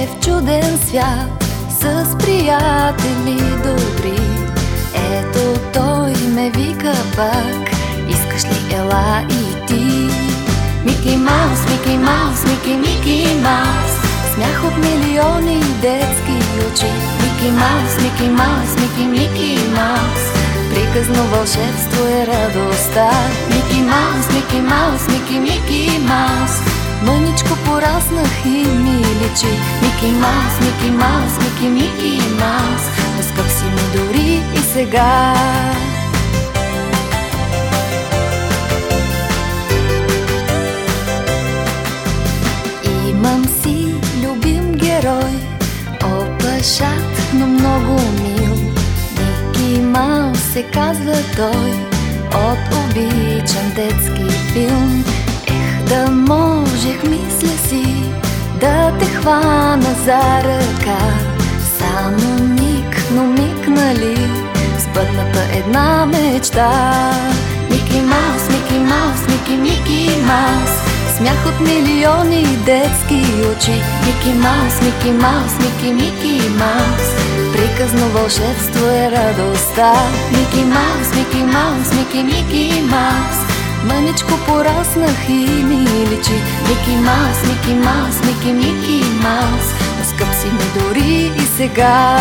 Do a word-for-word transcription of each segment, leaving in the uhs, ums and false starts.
в чуден свят с приятели добри. Ето той ме вика пак, искаш ли ела и ти? Мики Маус, Мики Маус, Мики, Мики Маус, смях от милиони детски очи. Мики Маус, Мики Маус, Мики, Мики Маус, приказно вълшебство е радостта. Мики Маус, Мики Маус, Мики, Мики Маус, мъничко пораснах и ми личи. Мики Маус, Мики Маус, Мики, Мики Маус, но скъп си ми дори и сега. Имам си любим герой, опашат, но много мил. Мики Маус се казва той, от обичан детски филм. Ех, да можех, мисля си, да те хвана за ръка. Само миг, но миг, нали, сбъдната една мечта. Мики Маус, Мики Маус, Мики, Мики Маус, смях от милиони детски очи. Мики Маус, Мики Маус, Мики, Мики Маус, приказно вълшебство е радостта. Мики Маус, Мики Маус, Мики, Мики Маус, мъничко пораснах и ми личи. Мики Маус, Мики Маус, Мики, Мики Маус, скъп си ми дори и сега.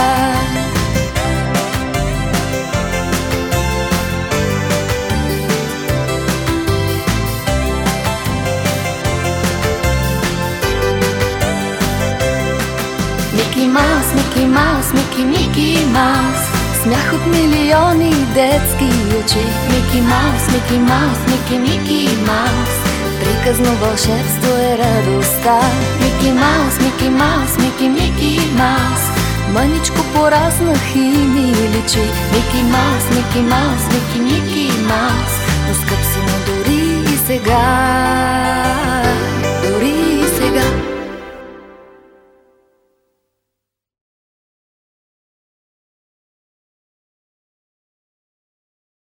Мики Маус, Мики Маус, Мики, Мики Маус, смях от милиони детски очи. Мики Маус, Мики Маус, Мики, Мики Маус, приказно вълшебство е радостта. Мики Маус, Мики Маус, Мики, Мики Маус, мъничко пораснах и ми личи. Мики Маус, Мики Маус, Мики, Мики Маус, но скъп си ми дори и сега.